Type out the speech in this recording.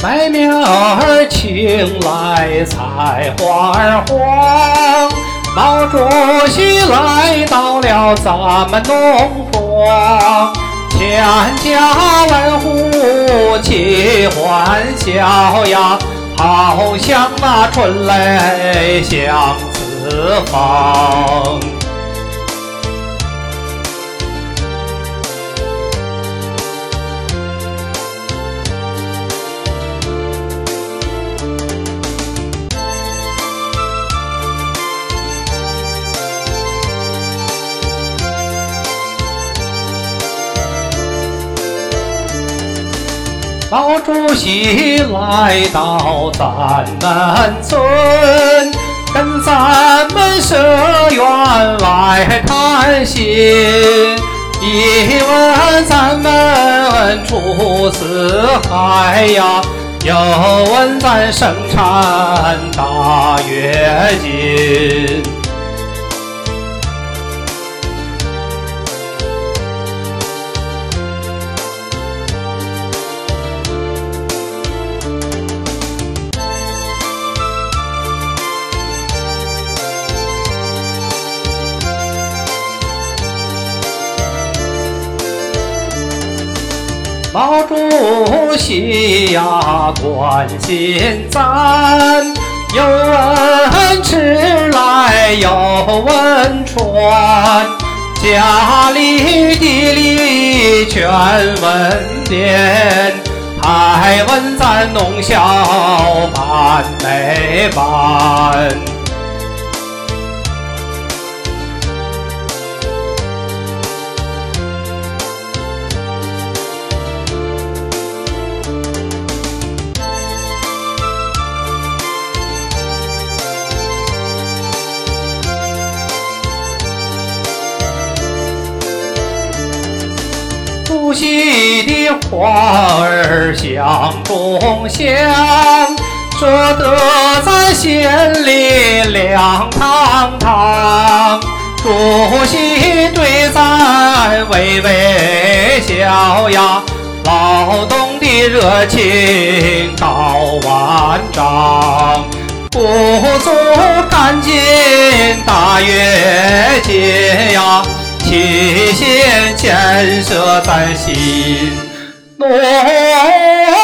麦苗儿青来菜花儿黄，毛主席来到了咱们农庄，千家万户齐欢笑呀，好像那春雷响四方。毛主席来到咱们村，跟咱们社员来谈心，一问咱们出四海呀，又问咱生产大跃进。毛主席呀，关心咱，有问吃来有问穿，家里地里全问遍，还问咱农校办没办。主席的话儿响中响，说得咱心里亮堂堂。主席对咱微微笑呀，劳动的热情到万丈，不足赶紧大跃进呀，齐心建设咱新农